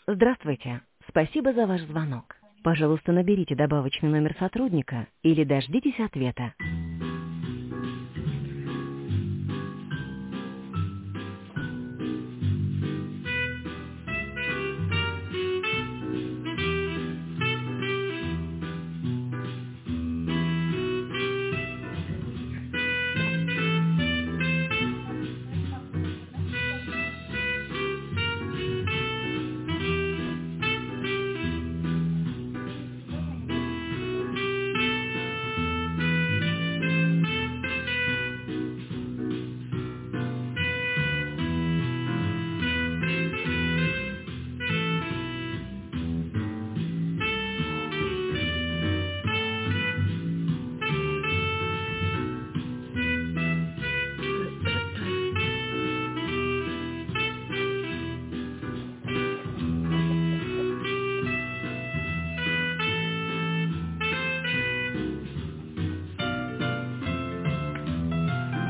Здравствуйте. Спасибо за ваш звонок. Пожалуйста, наберите добавочный номер сотрудника или дождитесь ответа.